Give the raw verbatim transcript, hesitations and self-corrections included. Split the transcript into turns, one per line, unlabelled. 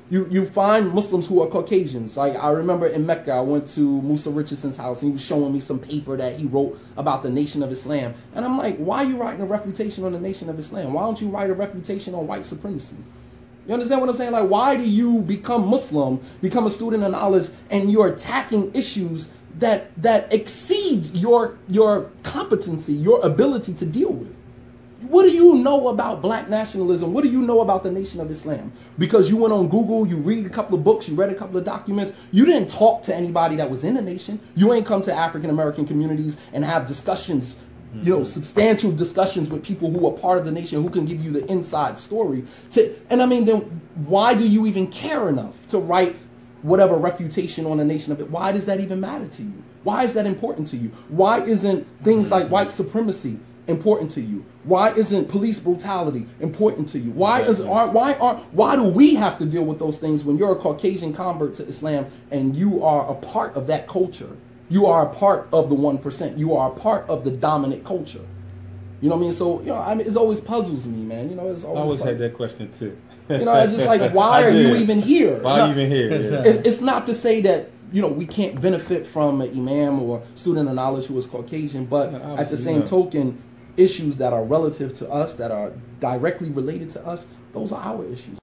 You you find Muslims who are Caucasians. Like I remember in Mecca, I went to Musa Richardson's house and he was showing me some paper that he wrote about the Nation of Islam. And I'm like, why are you writing a refutation on the Nation of Islam? Why don't you write a refutation on white supremacy? You understand what I'm saying? Like, why do you become Muslim, become a student of knowledge, and you're attacking issues that that exceeds your your competency, your ability to deal with? What do you know about black nationalism? What do you know about the Nation of Islam? Because you went on Google, you read a couple of books, you read a couple of documents. You didn't talk to anybody that was in the nation. You ain't come to African American communities and have discussions, you know, substantial discussions with people who are part of the nation who can give you the inside story. To, and I mean, then why do you even care enough to write whatever refutation on the Nation of it? Why does that even matter to you? Why is that important to you? Why isn't things like white supremacy important to you? Why isn't police brutality important to you? Why is aren't why aren't why do we have to deal with those things when you're a Caucasian convert to Islam and you are a part of that culture? You are a part of the one percent. You are a part of the dominant culture. You know what I mean? So, you know, I mean, it always puzzles me, man. You know, it's always
I always
puzzles.
had that question too.
You know, it's just like, why are you even here?
Why are you even here? Yeah.
It's, it's not to say that, you know, we can't benefit from an imam or student of knowledge who is Caucasian, but
No,
at the same
no.
token, issues that are relative to us, that are directly related to us, those are our issues.